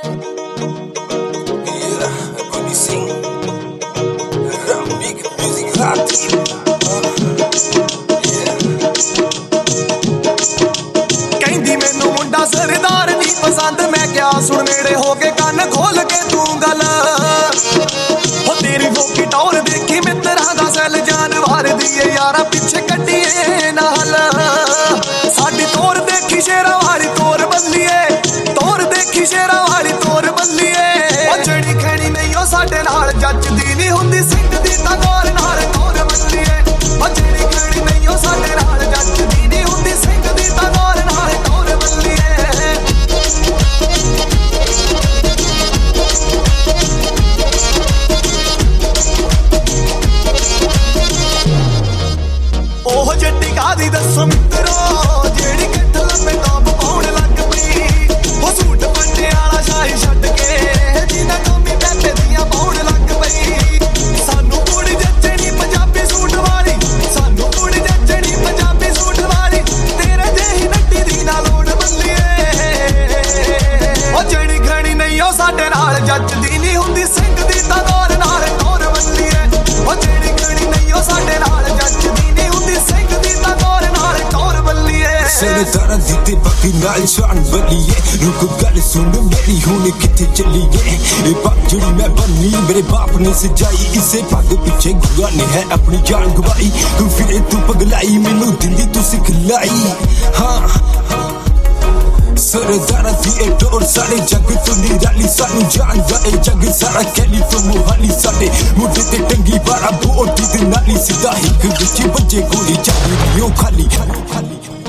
ਕਹਿੰਦੀ ਮੈਨੂੰ ਮੁੰਡਾ ਸਰਦਾਰ ਨਹੀਂ ਪਸੰਦ। ਮੈਂ ਕਿਹਾ ਸੁਣ ਨੇੜੇ ਹੋ ਕੇ ਕੰਨ ਖੋਲ ਕੇ ਤੂੰ ਗੱਲ ਹੋ ਤੇਰੀ ਫੋਕੀ ਟੌਰ ਦੇਖੀ ਮਿੱਤਰਾਂ ਦਾ ਸੈਲ ਜਾਨ ਵਾਰਦੀ ਏ ਯਾਰਾ ਪਿੱਛੇ ਕੱਢੀਏ ਨਾਲ ਸਾਡੀ ਤੋਰ ਦੇਖੀ ਸ਼ੇਰਾਂ ਵਾਲੀ ਤੋਰ ਬੱਲੀਏ ਤੋਰ ਦੇਖੀ ਸ਼ੇਰਾਂ ਵਾਲੀ ਤੋਰ ਬੱਲੀਏ ਉਹ ਜਿਹੜੀ ਖੈਣੀ ਨਹੀਂ ਉਹ ਸਾਡੇ ਨਾਲ ਜੱਜਦੀ ਨਹੀਂ ਹੁੰਦੀ ਸਿੰਘ ਦੀ ਤਾਂ ਗੌਰ ਨਾਲ ਤੋਰ ਬੱਲੀਏ ਉਹ ਜਿਹੜੀ ਖੈਣੀ ਨਹੀਂ ਉਹ ਸਾਡੇ ਨਾਲ ਜੱਜਦੀ ਨਹੀਂ ਹੁੰਦੀ ਸਿੰਘ ਦੀ ਤਾਂ ਗੌਰ ਨਾਲ ਤੋਰ ਬੱਲੀਏ ਉਹ ਜੱਟੀ ਕਾਦੀ ਦੱਸੋ ਮਿੱਤਰੋ ਜਿਹੜੀ ਕਿੱਟ ਲੰਮੇ ਟੌਪ ਪਾਉਣ ਲੱਗ ਪਈ ਉਹ ਸੂਟ ਪੱਟੇ ਵਾਲਾ ਸ਼ਾਹੀ ਛੱਡ ਕੇ ਜਿੰਨਾ ਟੋਮੀ ਪੈਪੇ ਦੀਆਂ ਪਾਉਣ ਲੱਗ ਪਈ ਸਾਨੂੰ ਕੁੜੀ ਜੱਜਣੀ ਪੰਜਾਬੀ ਸੂਟ ਵਾਲੀ ਸਾਨੂੰ ਕੁੜੀ ਜੱਜਣੀ ਪੰਜਾਬੀ ਸੂਟ ਵਾਲੀ ਤੇਰੇ ਜਿਹੀ ਨੱਟੀ ਦੀ ਨਾ ਲੋੜ ਬੱਲੀਏ ਉਹ ਜਿਹੜੀ ਖਣੀ ਨਹੀਂ ਉਹ ਸਾਡੇ ਨਾਲ ਜੱਜਦੀ ਨਹੀਂ ਹੁੰਦੀ ਸਿੰਘ ਦੀ ਤਾਂ ਦੌਰ ਨਾਲ ਟੌਰ ਬੱਲੀਏ ਉਹ ਜਿਹੜੀ ਖਣੀ ਨਹੀਂ ਉਹ ਸਾਡੇ ਨਾਲ ਜੱਜਦੀ ਨਹੀਂ ਹੁੰਦੀ ਸਿੰਘ ਦੀ ਤਾਂ ਦੌਰ ਨਾਲ ਟੌਰ ਬੱਲੀਏ सरदारा दी ते बाकी नाल शान बलिए रुक गल सुन मेरी हुन किथे चलिए ए बाप जड़ी मैं बनी मेरे बाप ने सजाई इसे पग पीछे गुआ ने है अपनी जान गवाई तू फिर तू पगलाई मैनू दिंदी तू सिखलाई हाँ सरदारा दी ए टोर सारे जग तो निराली सानू जानदा ए जग सारा कैली तो मोहाली साडे मुंडे ते टंगी बारा बोटी दे नाली सीधा हिक विच बजे गोली चली ओ खाली